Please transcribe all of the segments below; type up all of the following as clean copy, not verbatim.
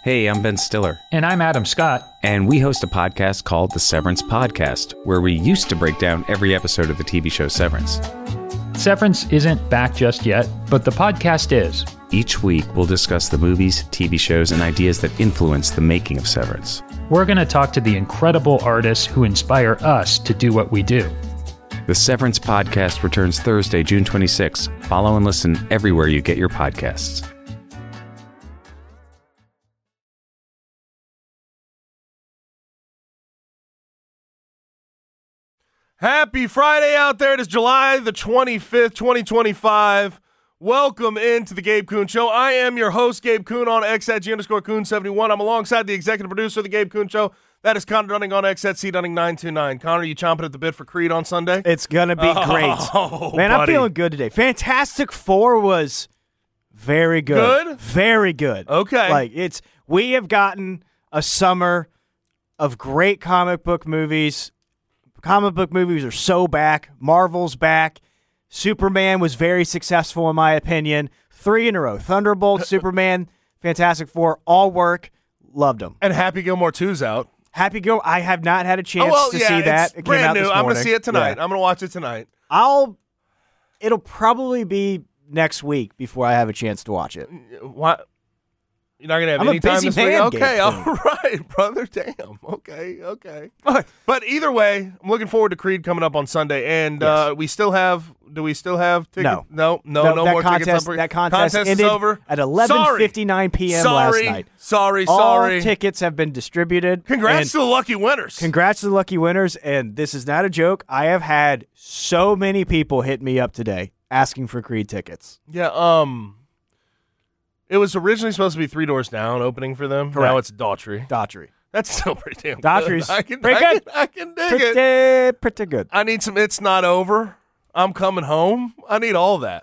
Hey, I'm Ben Stiller. And I'm Adam Scott. And we host a podcast called The Severance Podcast, where we used to break down every episode of the TV show Severance. Severance isn't back just yet, but the podcast is. Each week, we'll discuss the movies, TV shows, and ideas that influence the making of Severance. We're going to talk to the incredible artists who inspire us to do what we do. The Severance Podcast returns Thursday, June 26th. Follow and listen everywhere you get your podcasts. Happy Friday out there. It is July the 25th, 2025. Welcome into the Gabe Kuhn Show. I am your host, Gabe Kuhn, on X at G_Kuhn71. I'm alongside the executive producer of the Gabe Kuhn Show. That is Connor Dunning on X at CDunning929. Connor, you chomping at the bit for Creed on Sunday? It's going to be great. Man, I'm feeling good today. Fantastic Four was very good. Good? Very good. Okay. We have gotten a summer of great comic book movies. Comic book movies are so back. Marvel's back. Superman was very successful, in my opinion. 3 in a row. Thunderbolt, Superman, Fantastic Four, all work. Loved them. And Happy Gilmore 2's out. Happy Gilmore, I have not had a chance to see that. It brand new. I'm going to see it tonight. Yeah. I'm going to watch it tonight. It'll probably be next week before I have a chance to watch it. What? You're not going to have I'm any a time busy this week? man, Okay, Gabe all right, brother. Damn. Okay. But either way, I'm looking forward to Creed coming up on Sunday. And Yes. do we still have tickets? No, No more contest, tickets. That contest is ended over at 11:59 p.m. last night. Sorry. All tickets have been distributed. Congrats to the lucky winners. Congrats to the lucky winners. And this is not a joke. I have had so many people hit me up today asking for Creed tickets. Yeah, it was originally supposed to be Three Doors Down opening for them. Correct. Now it's Daughtry. That's still pretty damn Daughtry's good. pretty good. I can dig it. Pretty good. I need some It's Not Over. I'm Coming Home. I need all that.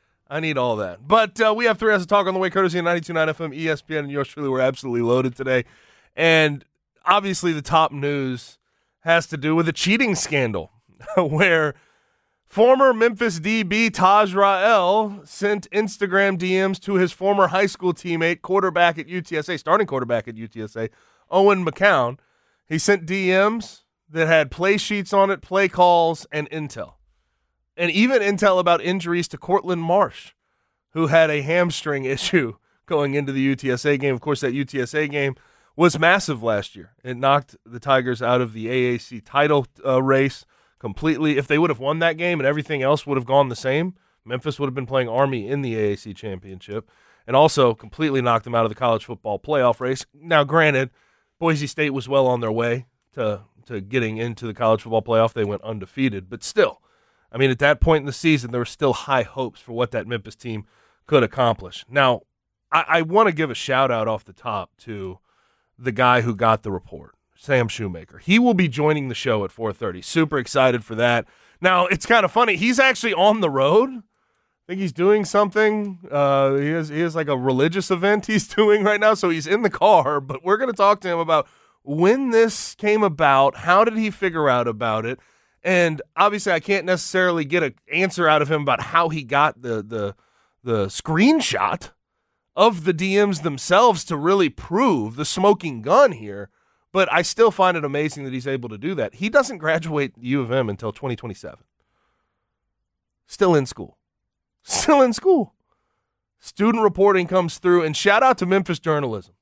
But we have 3 hours of talk on the way, courtesy of 92.9 FM, ESPN, and yours truly. We're absolutely loaded today. And obviously the top news has to do with a cheating scandal where former Memphis DB Taj Rael sent Instagram DMs to his former high school teammate, starting quarterback at UTSA, Owen McCown. He sent DMs that had play sheets on it, play calls, and intel. And even intel about injuries to Cortland Marsh, who had a hamstring issue going into the UTSA game. Of course, that UTSA game was massive last year. It knocked the Tigers out of the AAC title race completely. If they would have won that game and everything else would have gone the same, Memphis would have been playing Army in the AAC championship, and also completely knocked them out of the college football playoff race. Now, granted, Boise State was well on their way to getting into the college football playoff. They went undefeated, but still, I mean, at that point in the season, there were still high hopes for what that Memphis team could accomplish. Now, I want to give a shout-out off the top to the guy who got the report, Sam Shoemaker. He will be joining the show at 4:30. Super excited for that. Now, it's kind of funny. He's actually on the road. I think he's doing something. He has like a religious event he's doing right now, so he's in the car. But we're going to talk to him about when this came about, how did he figure out about it, and obviously I can't necessarily get an answer out of him about how he got the screenshot of the DMs themselves to really prove the smoking gun here. But I still find it amazing that he's able to do that. He doesn't graduate U of M until 2027. Still in school. Student reporting comes through, and shout out to Memphis journalism.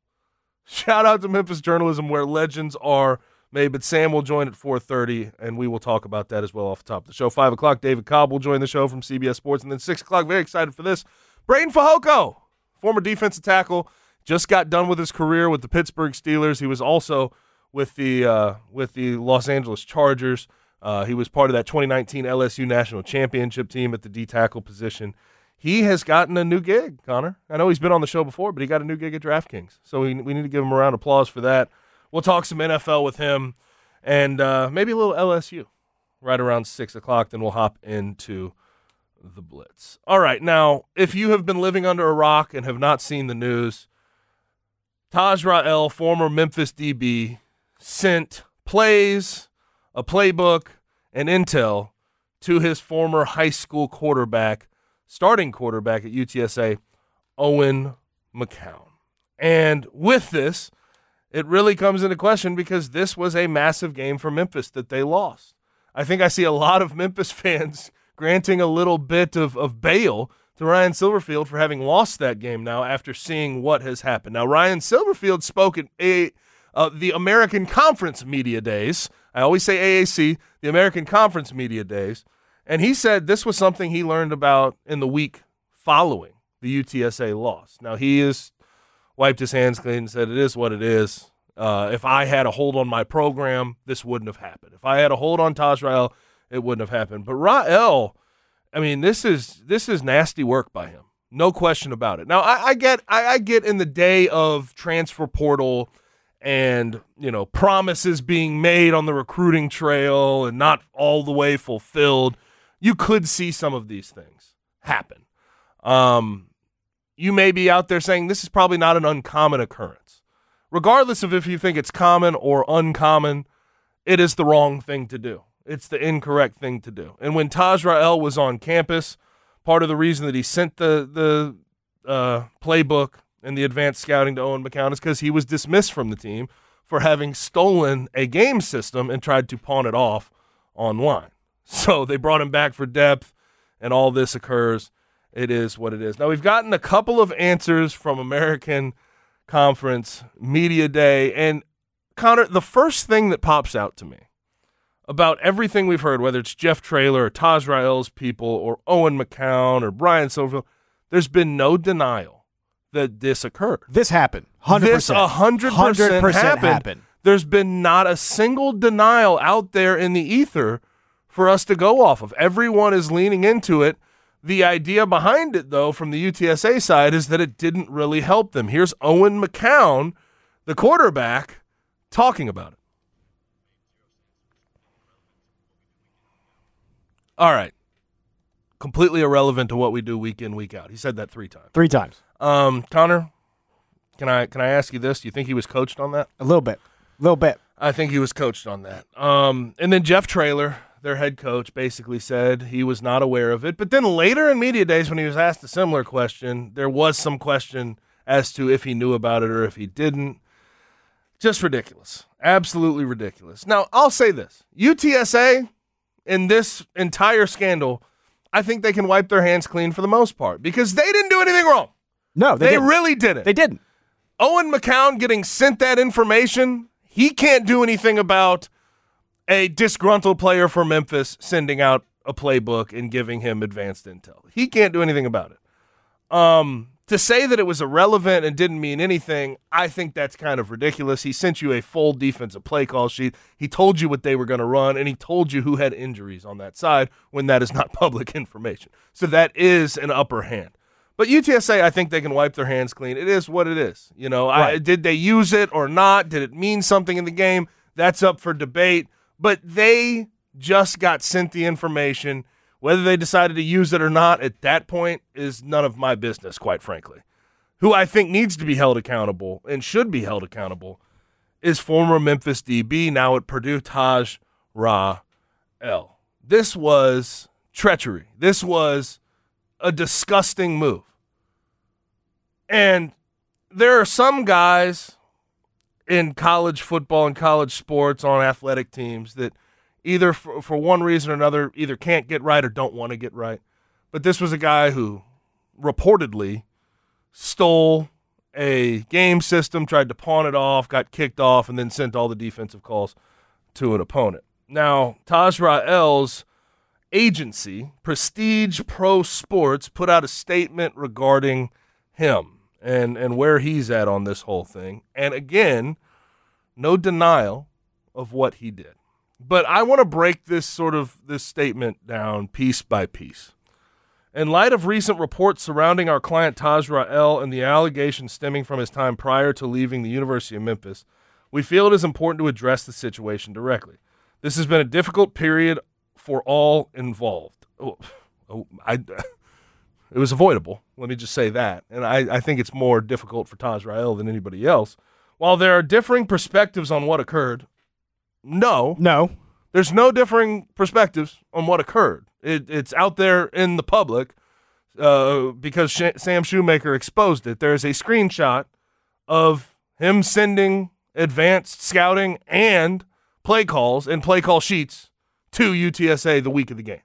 Where legends are made. But Sam will join at 4:30, and we will talk about that as well off the top of the show. 5 o'clock, David Cobb will join the show from CBS Sports. And then 6 o'clock, very excited for this, Braden Fehoko, former defensive tackle, just got done with his career with the Pittsburgh Steelers. He was also with the Los Angeles Chargers. He was part of that 2019 LSU National Championship team at the D-tackle position. He has gotten a new gig, Connor. I know he's been on the show before, but he got a new gig at DraftKings. So we need to give him a round of applause for that. We'll talk some NFL with him and maybe a little LSU right around 6 o'clock. Then we'll hop into the Blitz. All right, now, if you have been living under a rock and have not seen the news, Taj Rael, former Memphis DB, sent plays, a playbook, and intel to his former high school starting quarterback at UTSA, Owen McCown. And with this, it really comes into question because this was a massive game for Memphis that they lost. I think I see a lot of Memphis fans granting a little bit of bail to Ryan Silverfield for having lost that game now after seeing what has happened. Now, Ryan Silverfield spoke at the American Conference Media Days. I always say AAC, the American Conference Media Days. And he said this was something he learned about in the week following the UTSA loss. Now, he has wiped his hands clean and said it is what it is. If I had a hold on my program, this wouldn't have happened. If I had a hold on Taj Rael, it wouldn't have happened. But Rael, I mean, this is nasty work by him. No question about it. Now, I get in the day of transfer portal and, promises being made on the recruiting trail and not all the way fulfilled, you could see some of these things happen. You may be out there saying this is probably not an uncommon occurrence. Regardless of if you think it's common or uncommon, it is the wrong thing to do. It's the incorrect thing to do. And when Taj Rael was on campus, part of the reason that he sent the playbook and the advanced scouting to Owen McCown is because he was dismissed from the team for having stolen a game system and tried to pawn it off online. So they brought him back for depth, and all this occurs. It is what it is. Now, we've gotten a couple of answers from American Conference Media Day, and Connor, the first thing that pops out to me about everything we've heard, whether it's Jeff Traylor or Taj Rael's people or Owen McCown or Brian Silverfield, there's been no denial that this occurred. This happened. 100%. This 100% happened. There's been not a single denial out there in the ether for us to go off of. Everyone is leaning into it. The idea behind it, though, from the UTSA side is that it didn't really help them. Here's Owen McCown, the quarterback, talking about it. All right. Completely irrelevant to what we do week in, week out. He said that 3 times. 3 times. Connor, can I ask you this? Do you think he was coached on that? A little bit. I think he was coached on that. And then Jeff Traylor, their head coach, basically said he was not aware of it. But then later in media days when he was asked a similar question, there was some question as to if he knew about it or if he didn't. Just ridiculous. Absolutely ridiculous. Now, I'll say this. UTSA, in this entire scandal, I think they can wipe their hands clean for the most part because they didn't do anything wrong. No, they didn't. Really didn't. They didn't. Owen McCown getting sent that information, he can't do anything about a disgruntled player for Memphis sending out a playbook and giving him advanced intel. He can't do anything about it. To say that it was irrelevant and didn't mean anything, I think that's kind of ridiculous. He sent you a full defensive play call sheet. He told you what they were going to run, and he told you who had injuries on that side when that is not public information. So that is an upper hand. But UTSA, I think they can wipe their hands clean. It is what it is. Right. Did they use it or not? Did it mean something in the game? That's up for debate. But they just got sent the information. Whether they decided to use it or not at that point is none of my business, quite frankly. Who I think needs to be held accountable and should be held accountable is former Memphis DB, now at Purdue, Taj Rael. This was treachery. This was a disgusting move. And there are some guys in college football and college sports on athletic teams that either for one reason or another either can't get right or don't want to get right. But this was a guy who reportedly stole a game system, tried to pawn it off, got kicked off, and then sent all the defensive calls to an opponent. Now, Taj Rael's agency, Prestige Pro Sports, put out a statement regarding him and where he's at on this whole thing. And again, no denial of what he did. But I want to break this statement down piece by piece. In light of recent reports surrounding our client Taj Rael and the allegations stemming from his time prior to leaving the University of Memphis, we feel it is important to address the situation directly. This has been a difficult period for all involved. It was avoidable. Let me just say that. And I think it's more difficult for Taj Rael than anybody else. While there are differing perspectives on what occurred, no. There's no differing perspectives on what occurred. It's out there in the public because Sam Shoemaker exposed it. There's a screenshot of him sending advanced scouting and play calls and play call sheets to UTSA the week of the game.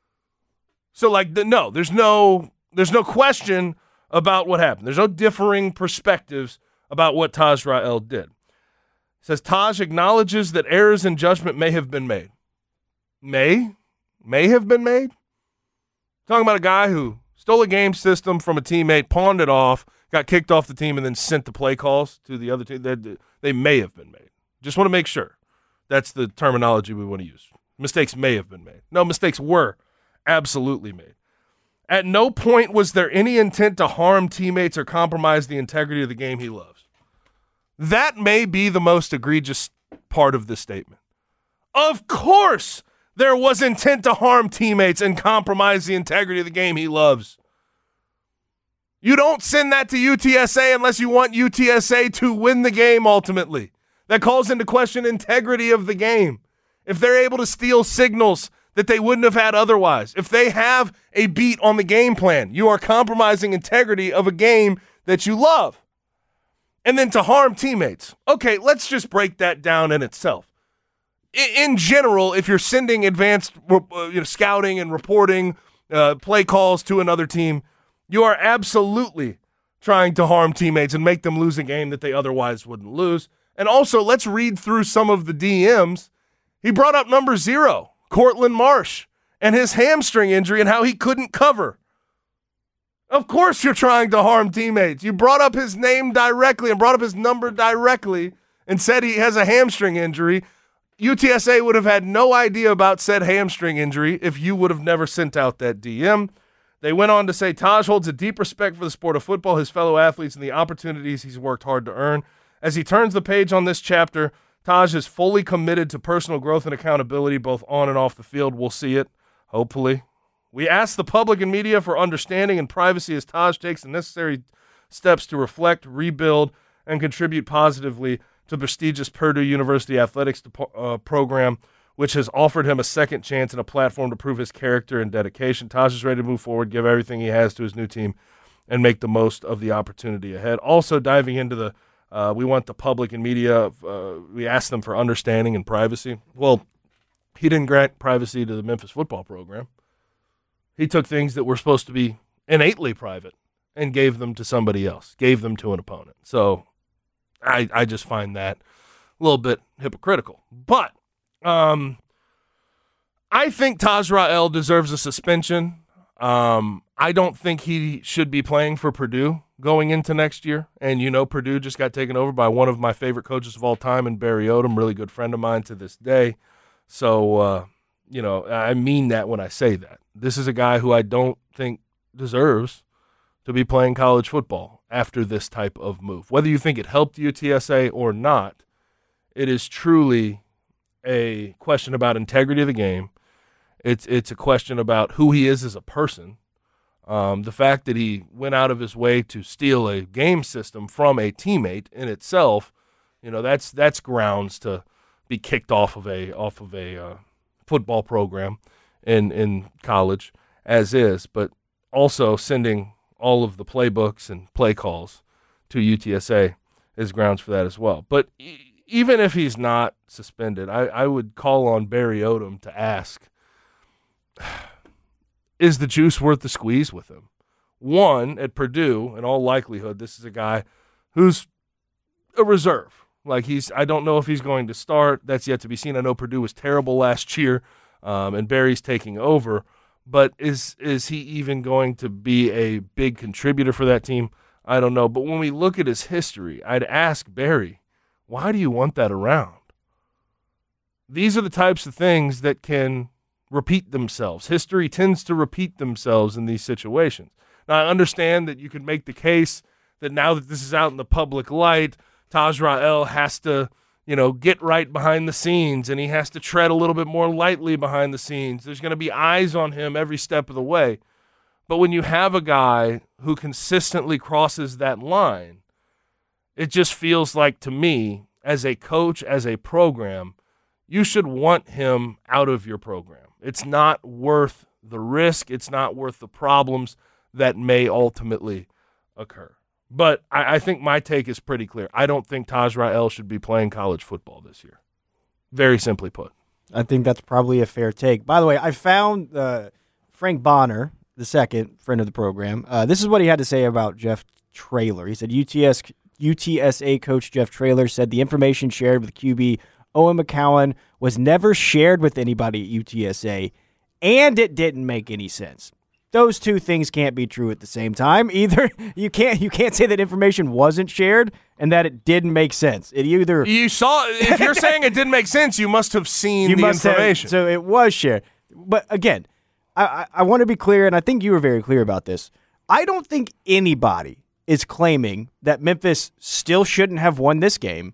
So, no, there's no question about what happened. There's no differing perspectives about what Taj Rael did. It says Taj acknowledges that errors in judgment may have been made. May have been made? Talking about a guy who stole a game system from a teammate, pawned it off, got kicked off the team, and then sent the play calls to the other team. They may have been made. Just want to make sure. That's the terminology we want to use. Mistakes may have been made. No, mistakes were absolutely made. At no point was there any intent to harm teammates or compromise the integrity of the game he loves. That may be the most egregious part of this statement. Of course there was intent to harm teammates and compromise the integrity of the game he loves. You don't send that to UTSA unless you want UTSA to win the game ultimately. That calls into question integrity of the game. If they're able to steal signals that they wouldn't have had otherwise, if they have a beat on the game plan, you are compromising integrity of a game that you love. And then to harm teammates. Okay, let's just break that down in itself. In general, if you're sending advanced scouting and reporting play calls to another team, you are absolutely trying to harm teammates and make them lose a game that they otherwise wouldn't lose. And also, let's read through some of the DMs. He brought up number 0, Cortland Marsh, and his hamstring injury and how he couldn't cover. Of course you're trying to harm teammates. You brought up his name directly and brought up his number directly and said he has a hamstring injury. UTSA would have had no idea about said hamstring injury if you would have never sent out that DM. They went on to say Taj holds a deep respect for the sport of football, his fellow athletes, and the opportunities he's worked hard to earn. As he turns the page on this chapter, Taj is fully committed to personal growth and accountability both on and off the field. We'll see it, hopefully. We ask the public and media for understanding and privacy as Taj takes the necessary steps to reflect, rebuild, and contribute positively to the prestigious Purdue University athletics program, which has offered him a second chance and a platform to prove his character and dedication. Taj is ready to move forward, give everything he has to his new team, and make the most of the opportunity ahead. Also diving into the we want the public and media, we ask them for understanding and privacy. Well, he didn't grant privacy to the Memphis football program. He took things that were supposed to be innately private and gave them to somebody else, gave them to an opponent. So I just find that a little bit hypocritical. But I think Taj Rael deserves a suspension. I don't think he should be playing for Purdue going into next year. And Purdue just got taken over by one of my favorite coaches of all time in Barry Odom, really good friend of mine to this day. So, I mean that when I say that. This is a guy who I don't think deserves to be playing college football after this type of move. Whether you think it helped UTSA or not, it is truly a question about integrity of the game. It's a question about who he is as a person. The fact that he went out of his way to steal a game system from a teammate in itself, that's grounds to be kicked off of a football program in college as is, but also sending all of the playbooks and play calls to UTSA is grounds for that as well. But even if he's not suspended, I would call on Barry Odom to ask, is the juice worth the squeeze with him? One, at Purdue, in all likelihood, this is a guy who's a reserve. I don't know if he's going to start. That's yet to be seen. I know Purdue was terrible last year, and Barry's taking over. But is he even going to be a big contributor for that team? I don't know. But when we look at his history, I'd ask Barry, why do you want that around? These are the types of things that can repeat themselves. History tends to repeat themselves in these situations. Now, I understand that you could make the case that now that this is out in the public light, Taj Rael has to, get right behind the scenes, and he has to tread a little bit more lightly behind the scenes. There's going to be eyes on him every step of the way. But when you have a guy who consistently crosses that line, it just feels like, to me, as a coach, as a program, you should want him out of your program. It's not worth the risk. It's not worth the problems that may ultimately occur. But I think my take is pretty clear. I don't think Taj Rael should be playing college football this year. Very simply put. I think that's probably a fair take. By the way, I found Frank Bonner, the second friend of the program. This is what he had to say about Jeff Traylor. He said UTSA coach Jeff Traylor said the information shared with QB Owen McCowan was never shared with anybody at UTSA, and it didn't make any sense. Those two things can't be true at the same time. Either you can't say that information wasn't shared and that it didn't make sense. You saw, if you're saying it didn't make sense, you must have seen the information. So it was shared. But again, I want to be clear, and I think you were very clear about this. I don't think anybody is claiming that Memphis still shouldn't have won this game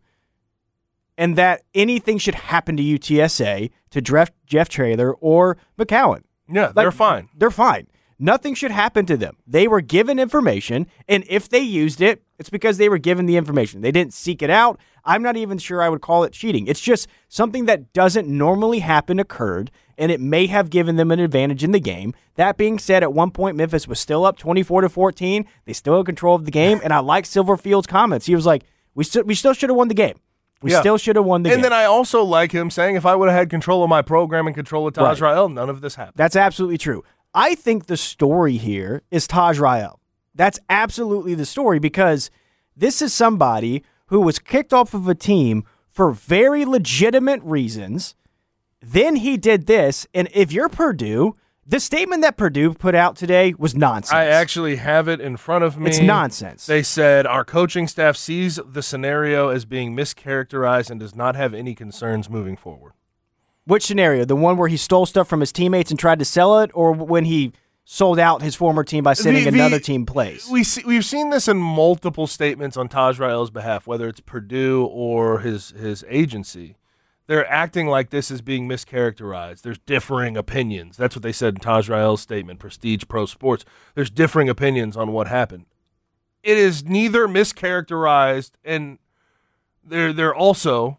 and that anything should happen to UTSA, to Jeff Traylor or McCowan. Yeah, they're fine. They're fine. Nothing should happen to them. They were given information, and if they used it, it's because they were given the information. They didn't seek it out. I'm not even sure I would call it cheating. It's just something that doesn't normally happen occurred, and it may have given them an advantage in the game. That being said, at one point, Memphis was still up 24-14. They still had control of the game, and I like Silverfield's comments. He was like, we still should have won the game. We still should have won the game. And then I also like him saying, if I would have had control of my program and control of Taj Rael, none of this happened. That's absolutely true. I think the story here is Taj Rael. That's absolutely the story, because this is somebody who was kicked off of a team for very legitimate reasons. Then he did this, and if you're Purdue, the statement that Purdue put out today was nonsense. I actually have it in front of me. It's nonsense. They said, our coaching staff sees the scenario as being mischaracterized and does not have any concerns moving forward. Which scenario? The one where he stole stuff from his teammates and tried to sell it, or when he sold out his former team by sending another team plays? We've seen this in multiple statements on Taj Rael's behalf, whether it's Purdue or his agency. They're acting like this is being mischaracterized. There's differing opinions. That's what they said in Taj Rael's statement, Prestige Pro Sports. There's differing opinions on what happened. It is neither mischaracterized, and there also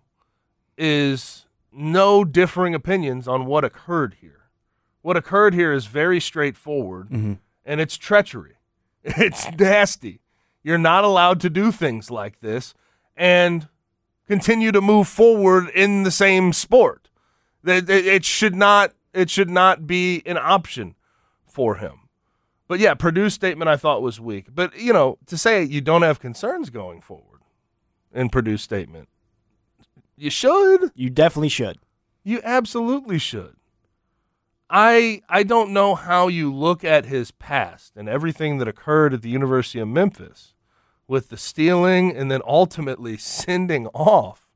is no differing opinions on what occurred here. What occurred here is very straightforward, and it's treachery. It's nasty. You're not allowed to do things like this and continue to move forward in the same sport. It should not be an option for him. But yeah, Purdue's statement I thought was weak. But, to say you don't have concerns going forward in Purdue's statement, you should. You definitely should. You absolutely should. I don't know how you look at his past and everything that occurred at the University of Memphis with the stealing and then ultimately sending off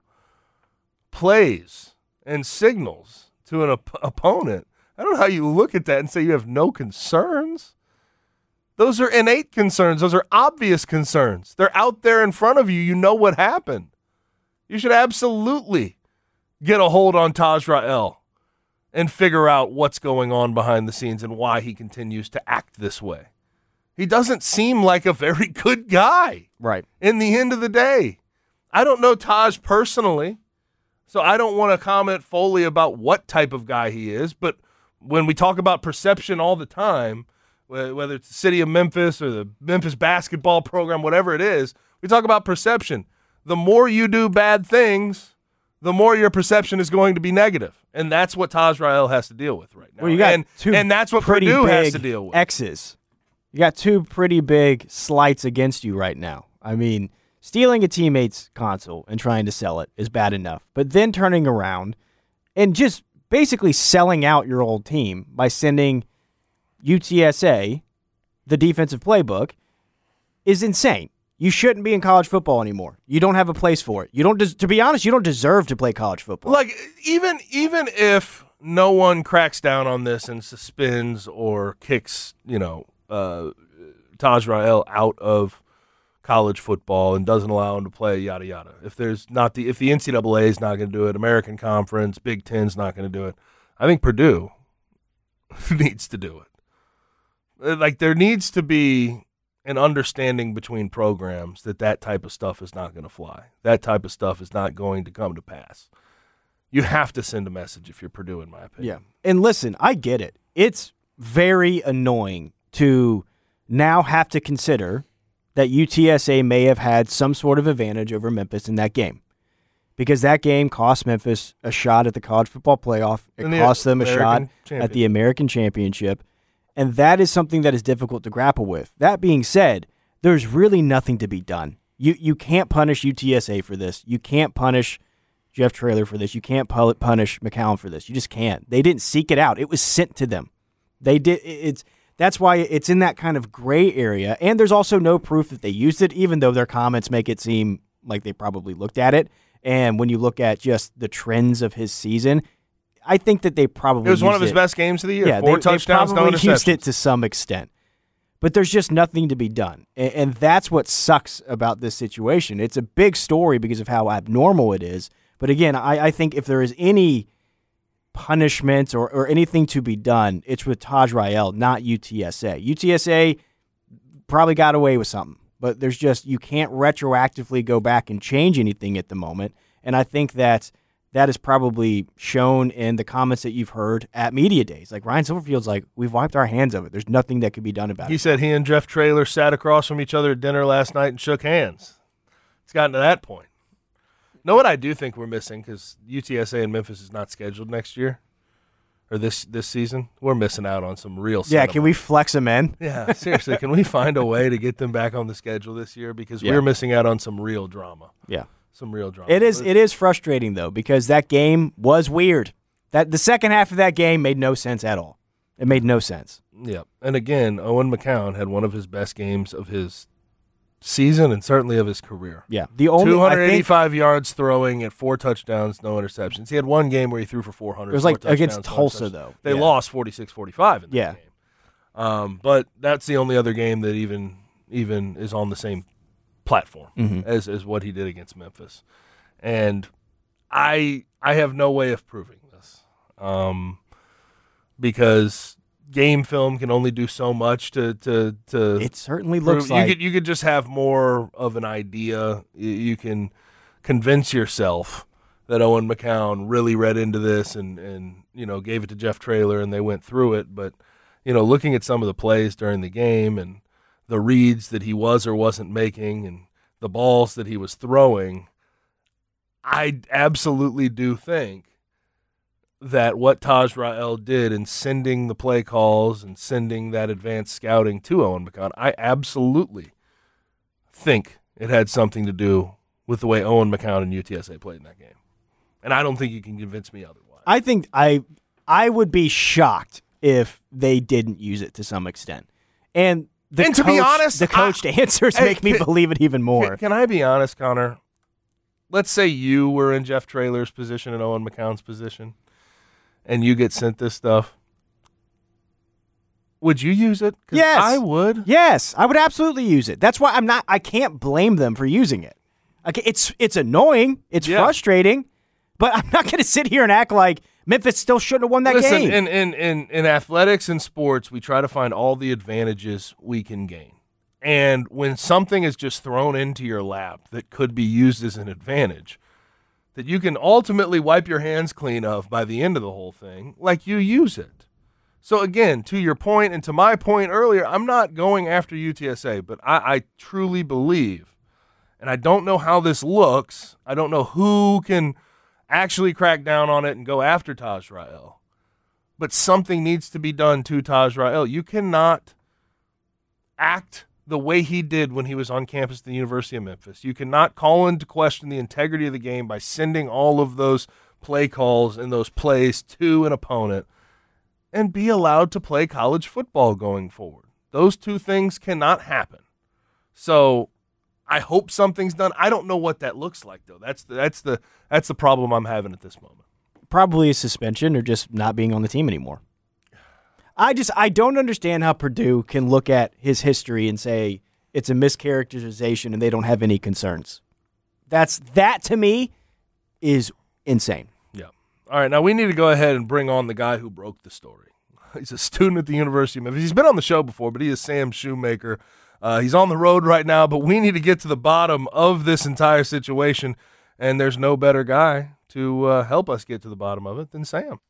plays and signals to an opponent. I don't know how you look at that and say you have no concerns. Those are innate concerns. Those are obvious concerns. They're out there in front of you. You know what happened. You should absolutely get a hold on Taj Rael and figure out what's going on behind the scenes and why he continues to act this way. He doesn't seem like a very good guy. Right. In the end of the day. I don't know Taj personally, so I don't want to comment fully about what type of guy he is, but when we talk about perception all the time, whether it's the city of Memphis or the Memphis basketball program, whatever it is, we talk about perception. The more you do bad things, the more your perception is going to be negative. And that's what Taj Rael has to deal with right now. Well, you got and that's what Purdue has to deal with. X's. You got two pretty big slights against you right now. I mean, stealing a teammate's console and trying to sell it is bad enough. But then turning around and just basically selling out your old team by sending UTSA the defensive playbook is insane. You shouldn't be in college football anymore. You don't have a place for it. You don't. To be honest, you don't deserve to play college football. Like even if no one cracks down on this and suspends or kicks, Taj Rael out of college football and doesn't allow him to play, yada yada. If the NCAA is not going to do it, American Conference, Big Ten's not going to do it. I think Purdue needs to do it. Like there needs to be an understanding between programs that type of stuff is not going to fly. That type of stuff is not going to come to pass. You have to send a message if you're Purdue, in my opinion. Yeah. And listen, I get it. It's very annoying to now have to consider that UTSA may have had some sort of advantage over Memphis in that game. Because that game cost Memphis a shot at the college football playoff. It cost them a shot at the American Championship. And that is something that is difficult to grapple with. That being said, there's really nothing to be done. You can't punish UTSA for this. You can't punish Jeff Traylor for this. You can't punish McCown for this. You just can't. They didn't seek it out. It was sent to them. They did. That's why it's in that kind of gray area. And there's also no proof that they used it, even though their comments make it seem like they probably looked at it. And when you look at just the trends of his season, I think that they probably it was one of his best games of the year. Yeah, 4 touchdowns, no interceptions. Used it to some extent. But there's just nothing to be done. And that's what sucks about this situation. It's a big story because of how abnormal it is. But again, I think if there is any punishment or anything to be done, it's with Taj Rael, not UTSA. UTSA probably got away with something. But there's just, you can't retroactively go back and change anything at the moment. And I think that is probably shown in the comments that you've heard at media days. Like Ryan Silverfield's like, we've wiped our hands of it. There's nothing that could be done about it. He said he and Jeff Traylor sat across from each other at dinner last night and shook hands. It's gotten to that point. Know what I do think we're missing, because UTSA and Memphis is not scheduled next year or this season? We're missing out on some real Yeah, can we flex them in? Yeah, seriously, can we find a way to get them back on the schedule this year? Because we're missing out on some real drama. Yeah. Some real drama. It is frustrating, though, because that game was weird. The second half of that game made no sense at all. It made no sense. Yeah. And again, Owen McCown had one of his best games of his season and certainly of his career. Yeah. The only 285 yards throwing at 4 touchdowns, no interceptions. He had one game where he threw for 400. It was like against Tulsa, though. They lost 46-45 in that game. But that's the only other game that even is on the same platform as what he did against Memphis. And I have no way of proving this because game film can only do so much to it certainly looks like you could just have more of an idea. You can convince yourself that Owen McCown really read into this and gave it to Jeff Traylor and they went through it. But looking at some of the plays during the game and the reads that he was or wasn't making and the balls that he was throwing, I absolutely do think that what Taj Rael did in sending the play calls and sending that advanced scouting to Owen McCown, I absolutely think it had something to do with the way Owen McCown and UTSA played in that game. And I don't think you can convince me otherwise. I think I would be shocked if they didn't use it to some extent. And to be honest, the coached answers make me believe it even more. Can I be honest, Connor? Let's say you were in Jeff Traylor's position and Owen McCown's position, and you get sent this stuff. Would you use it? Yes, I would. Yes, I would absolutely use it. That's why I can't blame them for using it. Okay, it's annoying, it's frustrating, but I'm not going to sit here and act like Memphis still shouldn't have won that game. In athletics and sports, we try to find all the advantages we can gain. And when something is just thrown into your lap that could be used as an advantage, that you can ultimately wipe your hands clean of by the end of the whole thing, like you use it. So again, to your point and to my point earlier, I'm not going after UTSA, but I truly believe, and I don't know how this looks, I don't know who can actually crack down on it and go after Taj Rael. But something needs to be done to Taj Rael. You cannot act the way he did when he was on campus at the University of Memphis. You cannot call into question the integrity of the game by sending all of those play calls and those plays to an opponent and be allowed to play college football going forward. Those two things cannot happen. So I hope something's done. I don't know what that looks like, though. That's the problem I'm having at this moment. Probably a suspension or just not being on the team anymore. I don't understand how Purdue can look at his history and say it's a mischaracterization and they don't have any concerns. That to me is insane. Yeah. All right, now we need to go ahead and bring on the guy who broke the story. He's a student at the University of Memphis. He's been on the show before, but he is Sam Shoemaker. He's on the road right now, but we need to get to the bottom of this entire situation, and there's no better guy to help us get to the bottom of it than Sam.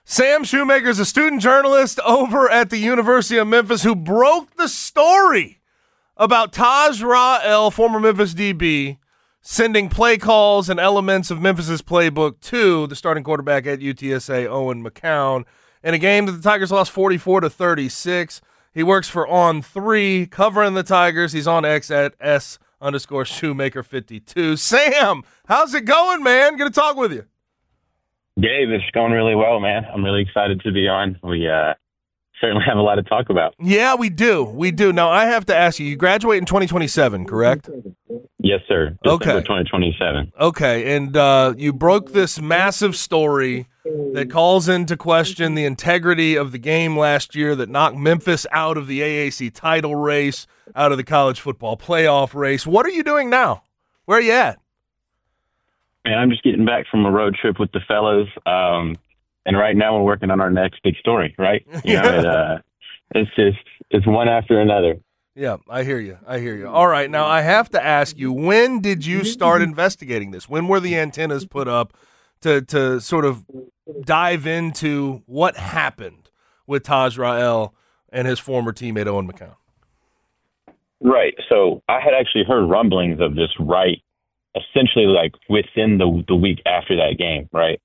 Sam Shoemaker is a student journalist over at the University of Memphis who broke the story about Taj Rael, former Memphis DB, sending play calls and elements of Memphis's playbook to the starting quarterback at UTSA, Owen McCown, in a game that the Tigers lost 44-36. He works for On3, covering the Tigers. He's on X at S_Shoemaker52. Sam, how's it going, man? Good to talk with you. Gabe, it's going really well, man. I'm really excited to be on. We certainly have a lot to talk about. Yeah, we do. We do. Now, I have to ask you, you graduate in 2027, correct? Yes, sir. December 2027. Okay, and you broke this massive story that calls into question the integrity of the game last year that knocked Memphis out of the AAC title race, out of the college football playoff race. What are you doing now? Where are you at? Man, I'm just getting back from a road trip with the fellows, and right now we're working on our next big story, right? You know, it's one after another. Yeah, I hear you. All right, now I have to ask you, when did you start investigating this? When were the antennas put up to sort of dive into what happened with Taj Rael and his former teammate Owen McCown? Right. So I had actually heard rumblings of this essentially like within the week after that game, right?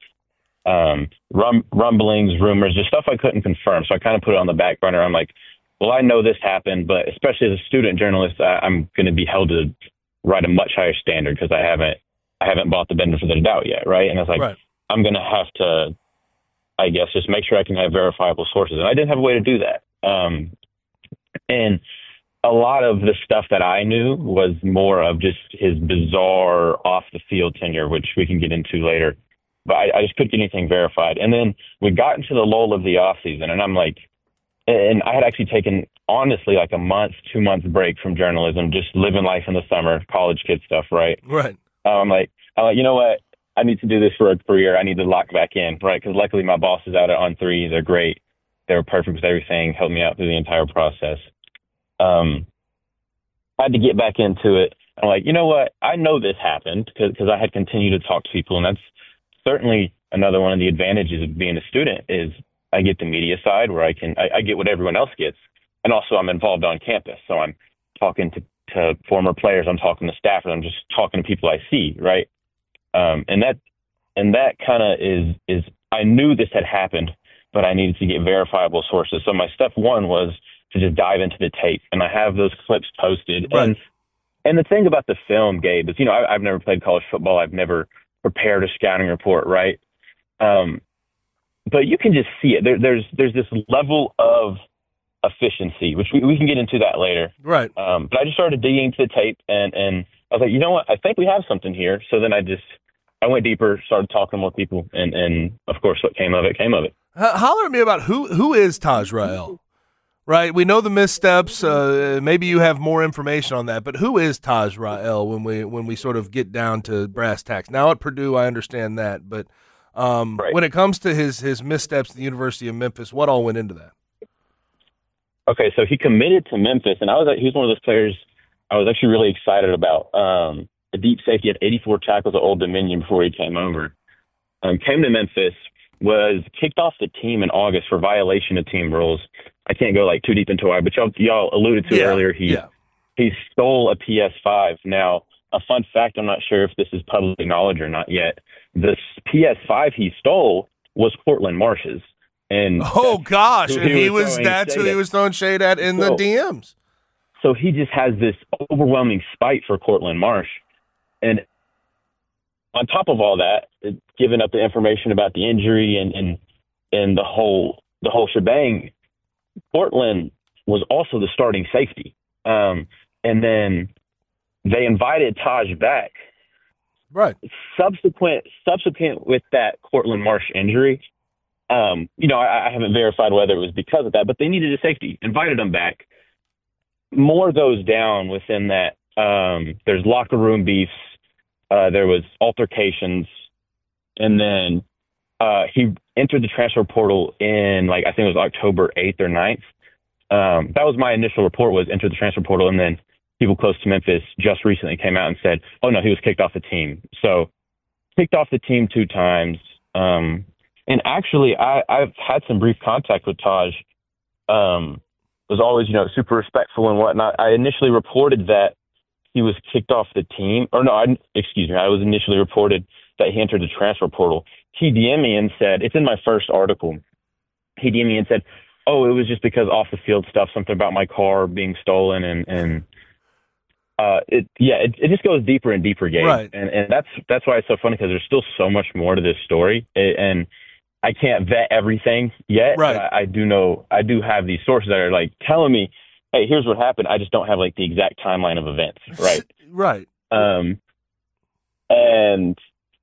Rumblings, rumors, just stuff I couldn't confirm. So I kind of put it on the back burner. I'm like, well, I know this happened, but especially as a student journalist, I'm going to be held to write a much higher standard because I haven't bought the benefit of the doubt yet, right? And I was like, right. I'm going to have to, I guess, just make sure I can have verifiable sources. And I didn't have a way to do that. And a lot of the stuff that I knew was more of just his bizarre off-the-field tenure, which we can get into later. But I just couldn't get anything verified. And then we got into the lull of the offseason, and I'm like, and I had actually taken, honestly, like a month, 2 months break from journalism, just living life in the summer, college kid stuff, right? Right. I'm like, you know what? I need to do this for a career. I need to lock back in, right? Because luckily my bosses out at On3, they're great. They were perfect with everything, helped me out through the entire process. I had to get back into it. I'm like, you know what? I know this happened because I had continued to talk to people, and that's certainly another one of the advantages of being a student is I get the media side where I get what everyone else gets, and also I'm involved on campus, so I'm talking to former players, I'm talking to staffers, I'm just talking to people I see, right? And that kind of is I knew this had happened, but I needed to get verifiable sources. So my step one was to just dive into the tape, and I have those clips posted. Right. And the thing about the film, Gabe, is, I've never played college football. I've never prepared a scouting report, right? But you can just see it. There's this level of efficiency, which we can get into that later. Right. But I just started digging into the tape, and I was like, you know what? I think we have something here. So then I went deeper, started talking to more people, and of course, what came of it came of it. Holler at me about who is Taj Rael? Right, we know the missteps. Maybe you have more information on that, but who is Taj Rael when we sort of get down to brass tacks? Now at Purdue, I understand that, but right. When it comes to his missteps at the University of Memphis, what all went into that? Okay, so he committed to Memphis, and he was one of those players I was actually really excited about. A deep safety, had 84 tackles at Old Dominion before he came over. Came to Memphis, was kicked off the team in August for violation of team rules. I can't go too deep into why, but y'all alluded to earlier. He stole a PS5. Now, a fun fact, I'm not sure if this is public knowledge or not yet. The PS5 he stole was Cortland Marsh's. And oh gosh, and that's who he was throwing shade at in the DMs. So he just has this overwhelming spite for Cortland Marsh. And on top of all that, giving up the information about the injury and the whole shebang, Portland was also the starting safety. And then they invited Taj back. Right. Subsequent with that Cortland Marsh injury, I haven't verified whether it was because of that, but they needed a safety, invited him back. More goes down within that. There's locker room beefs. There was altercations. And then he entered the transfer portal in, I think it was October 8th or 9th. That was my initial report, was enter the transfer portal. And then people close to Memphis just recently came out and said, oh, no, he was kicked off the team. So kicked off the team 2 times. And And actually, I've had some brief contact with Taj. Was always, super respectful and whatnot. I initially reported that he was kicked off the team. Or no, I was initially reported that he entered the transfer portal. He DM'd me and said, it's in my first article. He DM'd me and said, oh, it was just because off the field stuff, something about my car being stolen. And it just goes deeper and deeper, Gabe. Right. And that's why it's so funny, because there's still so much more to this story. And I can't vet everything yet. Right. But I do have these sources that are like telling me, hey, here's what happened. I just don't have like the exact timeline of events. Right. Right. And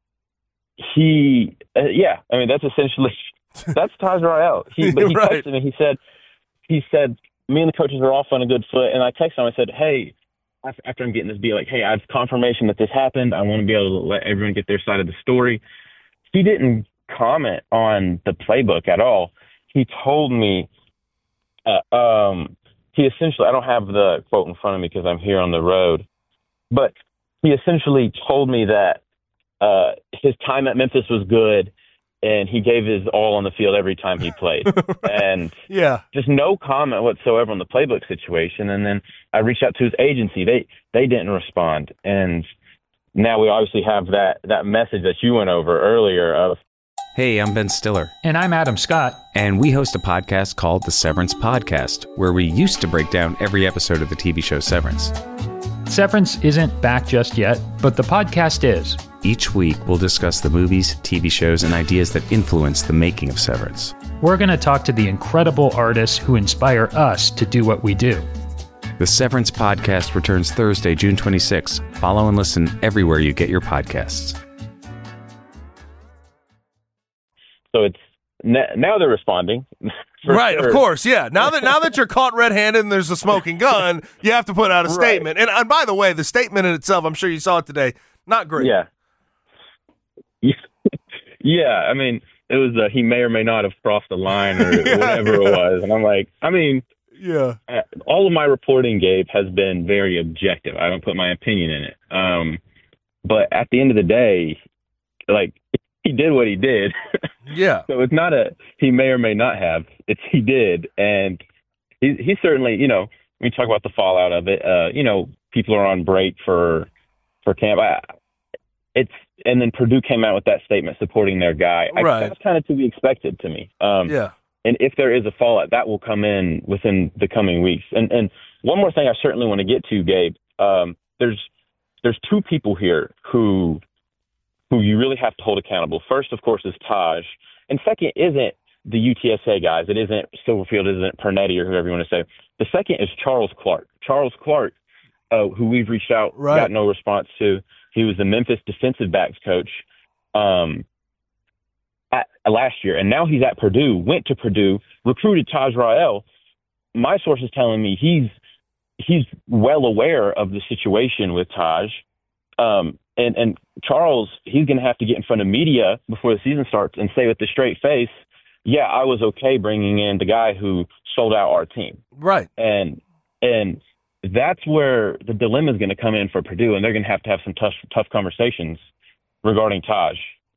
he, that's essentially, that's Taj Rael. He Right. texted me. He said, me and the coaches are off on a good foot. And I texted him. I said, hey, after I'm getting this, be like, hey, I have confirmation that this happened. I want to be able to let everyone get their side of the story. He didn't comment on the playbook at all. He told me, he essentially, I don't have the quote in front of me because I'm here on the road, but he essentially told me that his time at Memphis was good and he gave his all on the field every time he played. Right. And Yeah. just no comment whatsoever on the playbook situation. And then I reached out to his agency. They didn't respond. And now we obviously have that message that you went over earlier of, Hey, I'm Ben Stiller, And I'm Adam Scott. and we host a podcast called The Severance Podcast, where we used to break down every episode of the TV show Severance. Severance isn't back just yet, but the podcast is. Each week, we'll discuss the movies, TV shows, and ideas that influence the making of Severance. We're going to talk to the incredible artists who inspire us to do what we do. The Severance Podcast returns Thursday, June 26. Follow and listen everywhere you get your podcasts. so it's now they're responding. For Right, sure. of course, yeah. Now that you're caught red-handed and there's a smoking gun, you have to put out a statement. And by the way, the statement in itself, I'm sure you saw it today, not great. Yeah. Yeah, I mean, it was he may or may not have crossed the line or whatever it was. And I'm like, I mean, Yeah. all of my reporting, Gabe, has been very objective. I don't put my opinion in it. But at the end of the day, like, he did what he did. Yeah. So it's not he may or may not have. It's he did. And he certainly, when you talk about the fallout of it, people are on break for camp. And then Purdue came out with that statement supporting their guy. Right. That's kind of to be expected to me. Yeah. And if there is a fallout, that will come in within the coming weeks. And one more thing I certainly want to get to, Gabe. There's two people here who you really have to hold accountable. First, of course, is Taj. And second isn't the UTSA guys. It isn't Silverfield, it isn't Pernetti or whoever you want to say. The second is Charles Clark. Charles Clark, who we've reached out, got no response to. He was the Memphis defensive backs coach last year, and now he's at Purdue, went to Purdue, recruited Taj Rael. My source is telling me he's well aware of the situation with Taj. And Charles, he's going to have to get in front of media before the season starts and say with a straight face, yeah, I was okay bringing in the guy who sold out our team. Right. And that's where the dilemma is going to come in for Purdue, and they're going to have some tough conversations regarding Taj.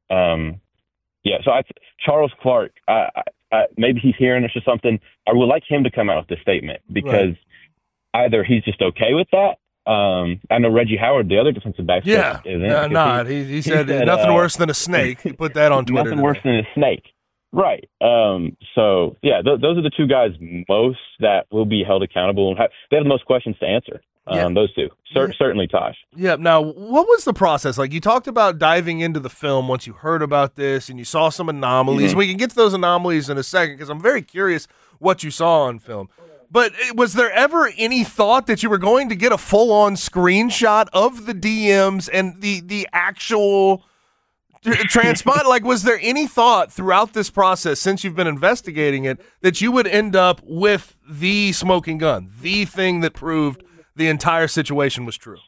So Charles Clark, maybe he's hearing us or something. I would like him to come out with this statement because either he's just okay with that. I know Reggie Howard, the other defensive back, isn't. He said nothing worse than a snake. He put that on Twitter. Nothing worse than a snake. Right. Those are the two guys most that will be held accountable. They have the most questions to answer. Those two. Certainly Taj. Yeah. Now, what was the process? Like, you talked about diving into the film once you heard about this and you saw some anomalies. Mm-hmm. We can get to those anomalies in a second because I'm very curious what you saw on film. But was there ever any thought that you were going to get a full-on screenshot of the DMs and the actual transpond? Like, was there any thought throughout this process, since you've been investigating it, that you would end up with the smoking gun, the thing that proved the entire situation was true?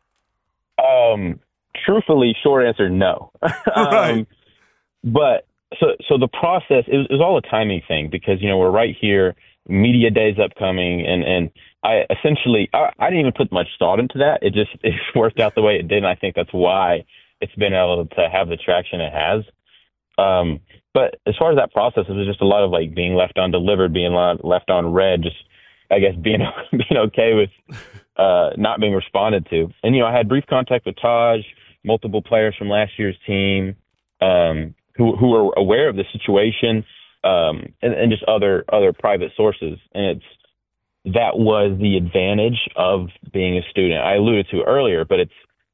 Truthfully, short answer, no. Right. But so the process, it was all a timing thing because, we're right here. Media day's upcoming, and I didn't even put much thought into that. It worked out the way it did, and I think that's why it's been able to have the traction it has. But as far as that process, it was just a lot of like being left undelivered, being left on red, just I guess being okay with not being responded to. And I had brief contact with Taj, multiple players from last year's team who were aware of the situation, and just other private sources. And that was the advantage of being a student. I alluded to earlier, but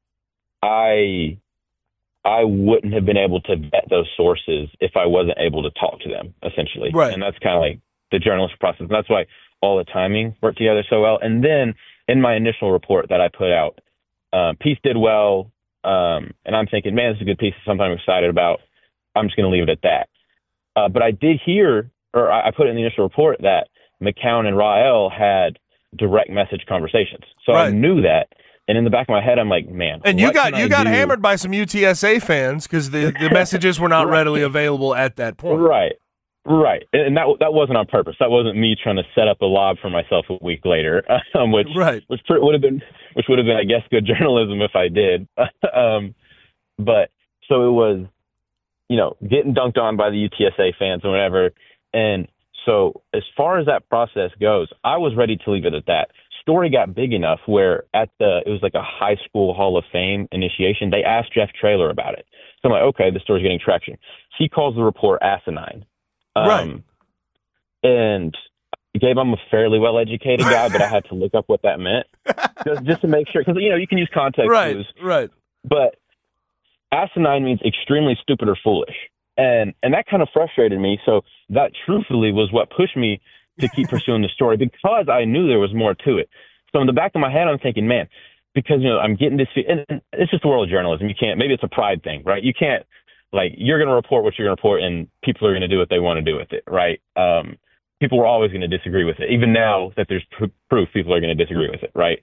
I wouldn't have been able to vet those sources if I wasn't able to talk to them, essentially. Right. And that's kind of like the journalistic process. And that's why all the timing worked together so well. And then in my initial report that I put out, piece did well. And I'm thinking, man, this is a good piece. It's something I'm excited about. I'm just going to leave it at that. But I did hear, or I put in the initial report that McCown and Rael had direct message conversations. So right. I knew that. And in the back of my head, I'm like, man. And you got hammered by some UTSA fans because the messages were not readily available at that point. Right. And that wasn't on purpose. That wasn't me trying to set up a lob for myself a week later, which would have been, I guess, good journalism if I did. But so it was, getting dunked on by the UTSA fans or whatever. And so as far as that process goes, I was ready to leave it at that. Story got big enough where it was like a high school Hall of Fame initiation. They asked Jeff Traylor about it. So I'm like, okay, the story's getting traction. He calls the report asinine. Right. And Gabe, I'm a fairly well-educated guy, but I had to look up what that meant just to make sure. Because, you can use context clues. Right. But asinine means extremely stupid or foolish. And that kind of frustrated me. So that truthfully was what pushed me to keep pursuing the story because I knew there was more to it. So in the back of my head, I'm thinking, man, because, I'm getting this, and it's just the world of journalism. You can't, maybe it's a pride thing, right? You can't, you're going to report what you're going to report and people are going to do what they want to do with it, right? People are always going to disagree with it. Even now that there's proof, people are going to disagree with it, right?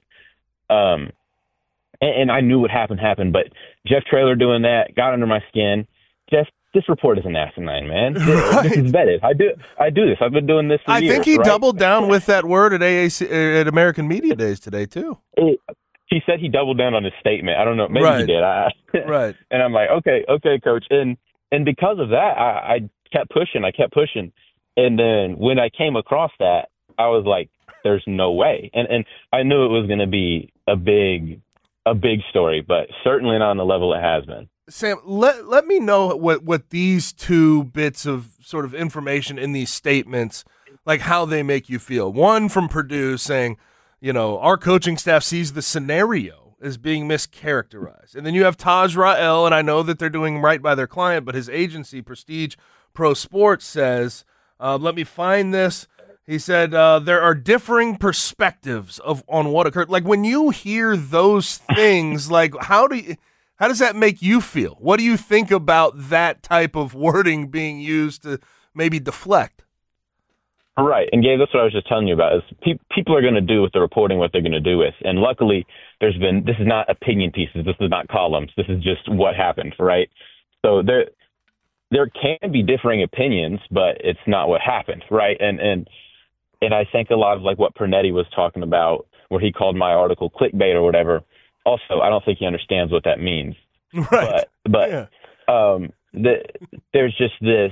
And I knew what happened, but Jeff Traylor doing that got under my skin. Jeff, this report isn't asinine, man. Right. This is vetted. I do this. I've been doing this for years. I think he right? doubled down with that word at at American Media Days today too. He said he doubled down on his statement. I don't know. Maybe he did. Right. And I'm like, okay, coach. And because of that, I kept pushing. And then when I came across that, I was like, there's no way. And I knew it was going to be a big story, but certainly not on the level it has been. Sam, let me know what these two bits of sort of information in these statements, like how they make you feel. One from Purdue saying, our coaching staff sees the scenario as being mischaracterized. And then you have Taj Rael, and I know that they're doing right by their client, but his agency, Prestige Pro Sports, says, let me find this. He said, there are differing perspectives on what occurred. Like when you hear those things, how does that make you feel? What do you think about that type of wording being used to maybe deflect? Right. And Gabe, that's what I was just telling you about is people are going to do with the reporting what they're going to do with. And luckily this is not opinion pieces. This is not columns. This is just what happened. Right. So there can be differing opinions, but it's not what happened. Right. And I think a lot of like what Pernetti was talking about, where he called my article clickbait or whatever. Also, I don't think he understands what that means. Right. But yeah. There's just this.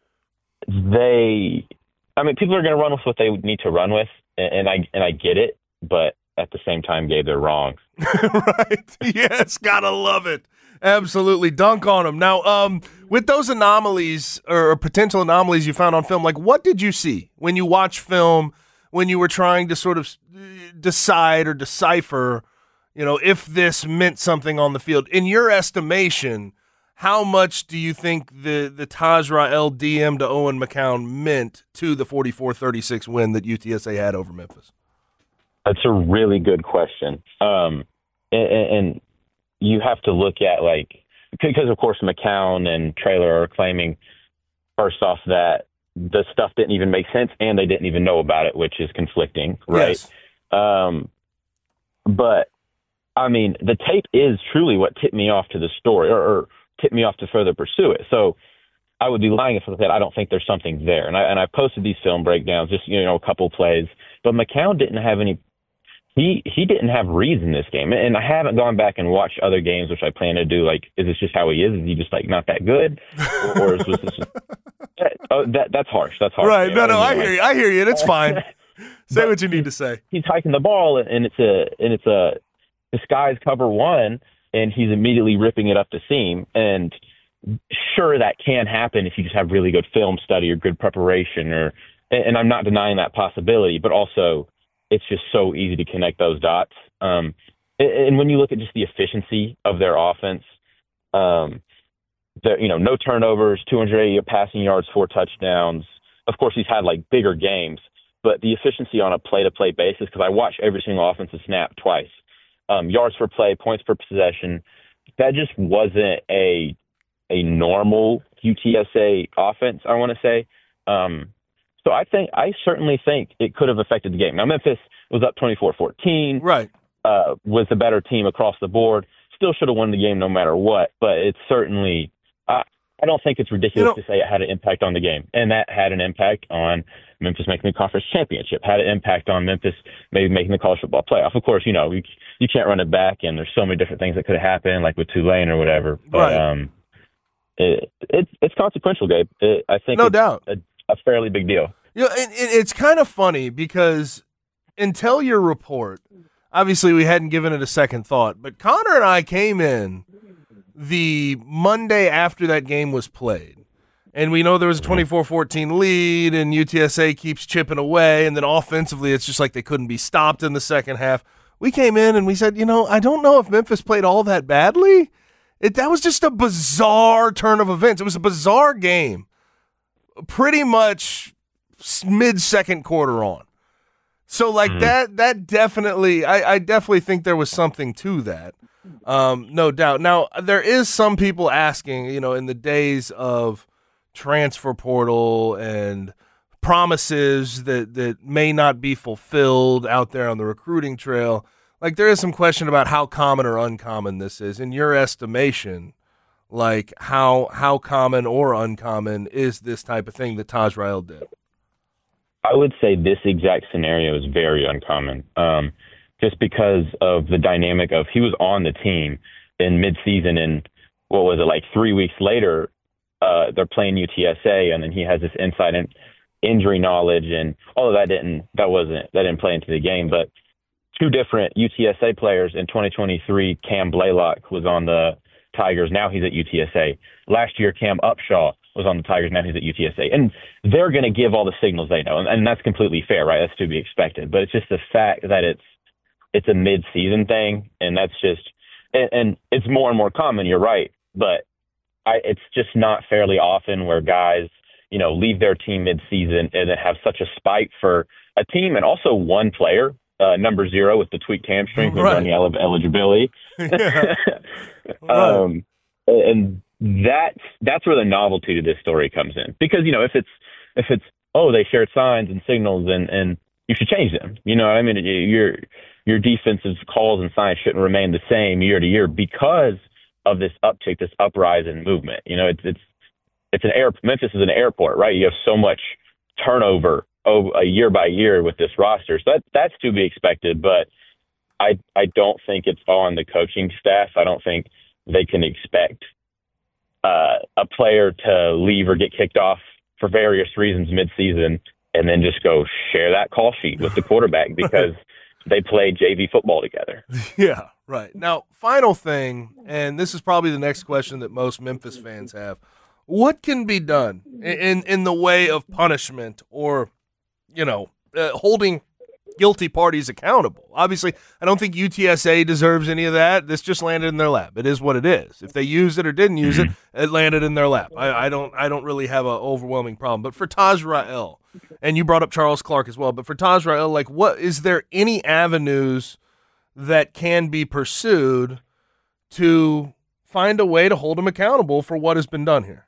People are going to run with what they need to run with, and I get it. But at the same time, Gabe, they're wrong. Right. Yes, gotta love it. Absolutely, dunk on them. Now, with those anomalies or potential anomalies you found on film, like what did you see when you watch film? When you were trying to sort of decide or decipher, if this meant something on the field, in your estimation, how much do you think the Taj Rael DM to Owen McCown meant to the 44-36 win that UTSA had over Memphis? That's a really good question. And you have to look at because of course McCown and Traylor are claiming first off that the stuff didn't even make sense and they didn't even know about it, which is conflicting. Right. Yes. But the tape is truly what tipped me off to the story or tipped me off to further pursue it. So I would be lying if I said I don't think there's something there. And I posted these film breakdowns, just, a couple plays, but McCown didn't have any, he didn't have reads in this game. And I haven't gone back and watched other games, which I plan to do. Is this just how he is? Is he just not that good? Or is this Oh, that's harsh. That's harsh. Right. Man. No, I hear you. I hear you. It's fine. Say what you need to say. He's hiking the ball, and it's a disguised cover one, and he's immediately ripping it up the seam. And sure, that can happen if you just have really good film study or good preparation, and I'm not denying that possibility, but also it's just so easy to connect those dots. And when you look at just the efficiency of their offense, no turnovers, 280 passing yards, 4 touchdowns. Of course, he's had like bigger games, but the efficiency on a play-to-play basis, because I watch every single offensive snap twice, yards per play, points per possession, that just wasn't a normal UTSA offense, I want to say. So I certainly think it could have affected the game. Now, Memphis was up 24-14. Right. Was the better team across the board. Still should have won the game no matter what, but it's certainly I don't think it's ridiculous to say it had an impact on the game. And that had an impact on Memphis making the conference championship, had an impact on Memphis maybe making the college football playoff. Of course, you can't run it back, and there's so many different things that could have happened, like with Tulane or whatever. But right. It's consequential, Gabe. I think no it's doubt a fairly big deal. It's kind of funny because until your report, obviously we hadn't given it a second thought, but Connor and I came in the Monday after that game was played, and we know there was a 24-14 lead, and UTSA keeps chipping away, and then offensively it's just like they couldn't be stopped in the second half. We came in and we said, I don't know if Memphis played all that badly. That was just a bizarre turn of events. It was a bizarre game, pretty much mid-second quarter on. So that definitely, I definitely think there was something to that. No doubt. Now, there is some people asking, in the days of transfer portal and promises that may not be fulfilled out there on the recruiting trail, like there is some question about how common or uncommon this is. In your estimation, like how common or uncommon is this type of thing that Taj Rael did? I would say this exact scenario is very uncommon. Just because of the dynamic of he was on the team in midseason, and what was it, like 3 weeks later, they're playing UTSA, and then he has this inside injury knowledge, and all of that didn't play into the game. But two different UTSA players in 2023, Cam Blaylock was on the Tigers. Now he's at UTSA. Last year, Cam Upshaw was on the Tigers. Now he's at UTSA. And they're going to give all the signals they know, and that's completely fair, right? That's to be expected. But it's just the fact that it's a mid-season thing, and that's just and it's more and more common. You're right, but it's just not fairly often where guys leave their team mid-season and then have such a spike for a team and also one player, number 0 with the tweaked hamstring, who's on the eligibility. Right. And that's where the novelty to this story comes in, because if it's they shared signs and signals and you should change them. You know what I mean? Your defensive calls and signs shouldn't remain the same year to year because of this uptick, this uprise in movement. It's Memphis is an airport, right? You have so much turnover year by year with this roster, so that's to be expected. But I don't think it's on the coaching staff. I don't think they can expect a player to leave or get kicked off for various reasons midseason and then just go share that call sheet with the quarterback because they play JV football together. Yeah, right. Now, final thing, and this is probably the next question that most Memphis fans have. What can be done in the way of punishment or, holding guilty parties accountable? Obviously, I don't think UTSA deserves any of that. This just landed in their lap. It is what it is. If they used it or didn't use it, it landed in their lap. I don't really have an overwhelming problem. But for Taj Rael, and you brought up Charles Clark as well, but for Taj Rael, like, what is there any avenues that can be pursued to find a way to hold him accountable for what has been done here?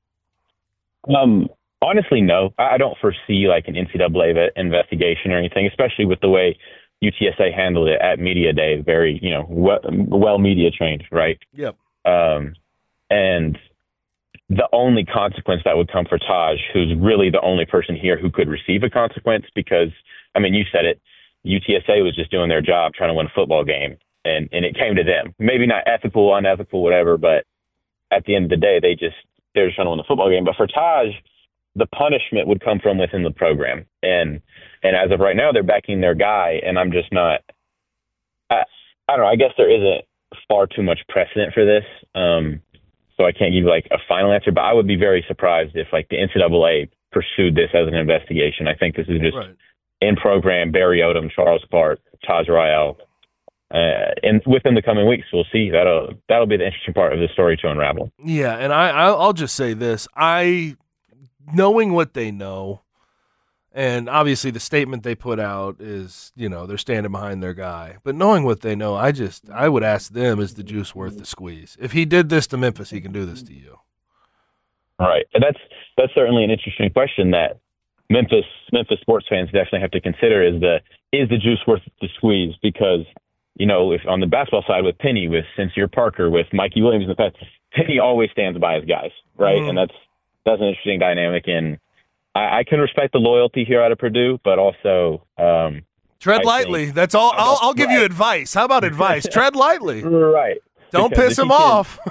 Honestly, no. I don't foresee like an NCAA investigation or anything, especially with the way UTSA handled it at Media Day. Very, well media trained, right? Yep. And the only consequence that would come for Taj, who's really the only person here who could receive a consequence, because, you said it, UTSA was just doing their job trying to win a football game, and it came to them. Maybe not ethical, unethical, whatever, but at the end of the day, they're just trying to win the football game. But for Taj, the punishment would come from within the program. And as of right now, they're backing their guy, and I'm just not. I don't know. I guess there isn't far too much precedent for this, so I can't give you like a final answer. But I would be very surprised if like the NCAA pursued this as an investigation. I think this is just in program. Barry Odom, Charles Clark, Taj Rael, and within the coming weeks, we'll see. That'll be the interesting part of the story to unravel. Yeah, and I'll just say this: knowing what they know. And obviously the statement they put out is, they're standing behind their guy. But knowing what they know, I would ask them, is the juice worth the squeeze? If he did this to Memphis, he can do this to you. Right. And that's certainly an interesting question that Memphis sports fans definitely have to consider is the juice worth the squeeze? Because, if on the basketball side with Penny, with Sincere Parker, with Mikey Williams in the past, Penny always stands by his guys, right? And that's an interesting dynamic. And I can respect the loyalty here out of Purdue, but also tread lightly. That's all. I'll give you advice. How about advice? Tread lightly. Right. Don't piss him off.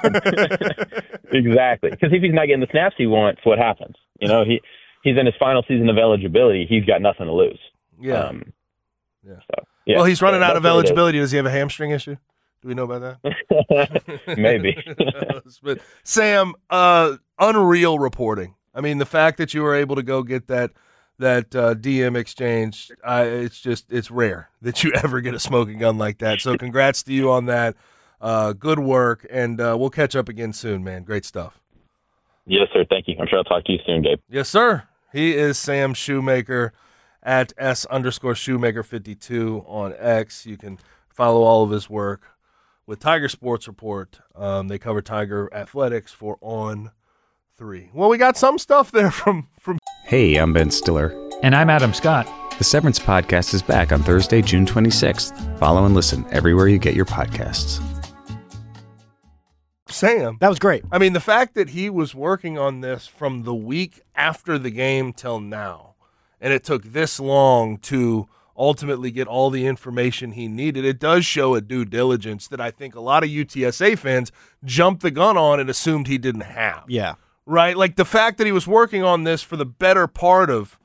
Exactly. Because if he's not getting the snaps he wants, what happens? He's in his final season of eligibility. He's got nothing to lose. Yeah. So, yeah. Well, he's running out of eligibility. Does he have a hamstring issue? Do we know about that? Maybe. But Sam, unreal reporting. I mean, the fact that you were able to go get that DM exchange, it's rare that you ever get a smoking gun like that. So congrats to you on that. Good work, and we'll catch up again soon, man. Great stuff. Yes, sir. Thank you. I'm sure I'll talk to you soon, Gabe. Yes, sir. He is Sam Shoemaker at S_Shoemaker52 on X. You can follow all of his work with Tiger Sports Report. They cover Tiger athletics for On 3. Well, we got some stuff there from. Hey, I'm Ben Stiller. And I'm Adam Scott. The Severance Podcast is back on Thursday, June 26th. Follow and listen everywhere you get your podcasts. Sam. That was great. I mean, the fact that he was working on this from the week after the game till now, and it took this long to ultimately get all the information he needed, it does show a due diligence that I think a lot of UTSA fans jumped the gun on and assumed he didn't have. Yeah. Right? Like the fact that he was working on this for the better part of,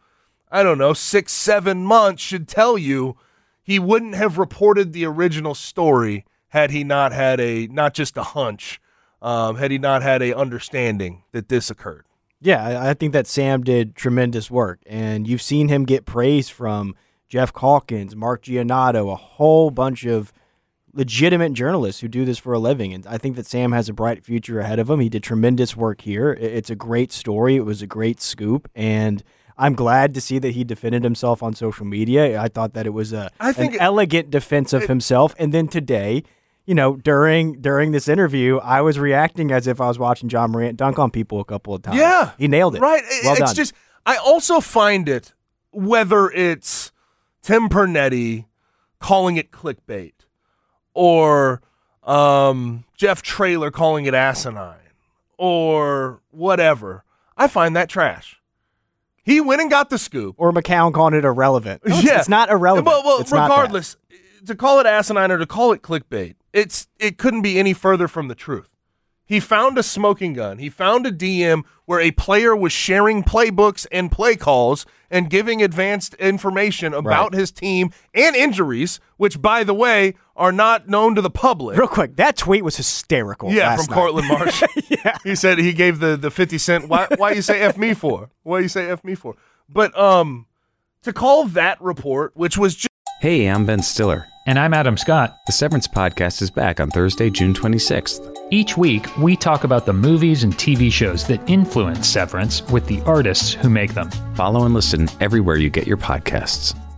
6-7 months should tell you he wouldn't have reported the original story had he not had not just a hunch, had he not had a understanding that this occurred. Yeah, I think that Sam did tremendous work, and you've seen him get praise from Jeff Calkins, Mark Giannotto, a whole bunch of legitimate journalists who do this for a living. And I think that Sam has a bright future ahead of him. He did tremendous work here. It's a great story. It was a great scoop. And I'm glad to see that he defended himself on social media. I thought that it was an elegant defense of himself. And then today, during this interview, I was reacting as if I was watching John Morant dunk on people a couple of times. Yeah. He nailed it. Right. Well done. It's just, I also find it, whether it's Tim Pernetti calling it clickbait, or Jeff Traylor calling it asinine, or whatever, I find that trash. He went and got the scoop. Or McCown calling it irrelevant. No, it's not irrelevant. Well, it's regardless, to call it asinine or to call it clickbait, it couldn't be any further from the truth. He found a smoking gun. He found a DM where a player was sharing playbooks and play calls and giving advanced information about his team and injuries, which, by the way, are not known to the public. Real quick, that tweet was hysterical. Yeah, from Cortland Marsh. Yeah. He said he gave the 50 cent, why you say F me for? Why you say F me for? But to call that report, which was just... Hey, I'm Ben Stiller. And I'm Adam Scott. The Severance Podcast is back on Thursday, June 26th. Each week, we talk about the movies and TV shows that influence Severance with the artists who make them. Follow and listen everywhere you get your podcasts.